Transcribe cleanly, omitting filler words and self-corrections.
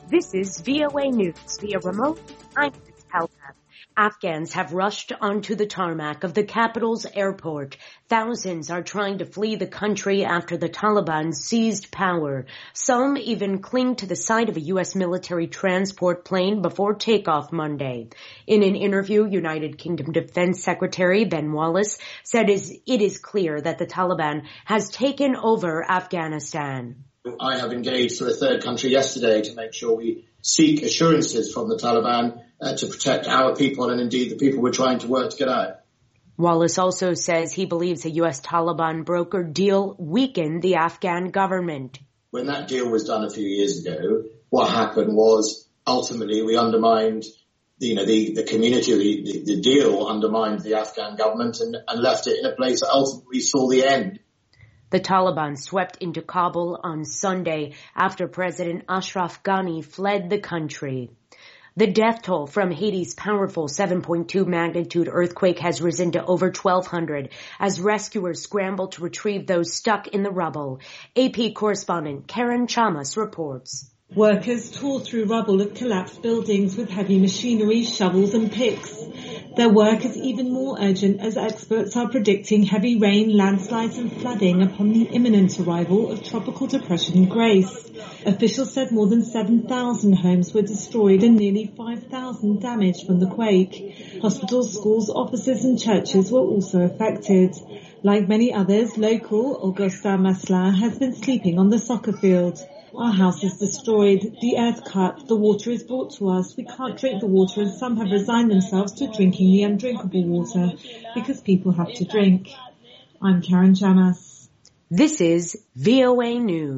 This is VOA News via remote. I'm Liz Pelka. Afghans have rushed onto the tarmac of the capital's airport. Thousands are trying to flee the country after the Taliban seized power. Some even cling to the side of a U.S. military transport plane before takeoff Monday. In an interview, United Kingdom Defense Secretary Ben Wallace said it is clear that the Taliban has taken over Afghanistan. I have engaged through a third country yesterday to make sure we seek assurances from the Taliban to protect our people and indeed the people we're trying to work to get out. Wallace also says he believes a U.S. Taliban brokered deal weakened the Afghan government. When that deal was done a few years ago, what happened was ultimately we undermined the community, the deal undermined the Afghan government and left it in a place that ultimately saw the end. The Taliban swept into Kabul on Sunday after President Ashraf Ghani fled the country. The death toll from Haiti's powerful 7.2 magnitude earthquake has risen to over 1,200 as rescuers scramble to retrieve those stuck in the rubble. AP correspondent Karen Chamas reports. Workers tore through rubble of collapsed buildings with heavy machinery, shovels and picks. Their work is even more urgent as experts are predicting heavy rain, landslides and flooding upon the imminent arrival of Tropical Depression Grace. Officials said more than 7,000 homes were destroyed and nearly 5,000 damaged from the quake. Hospitals, schools, offices and churches were also affected. Like many others, local Augusta Masla has been sleeping on the soccer field. Our house is destroyed, the earth cut, the water is brought to us, we can't drink the water and some have resigned themselves to drinking the undrinkable water because people have to drink. I'm Karen Chamas. This is VOA News.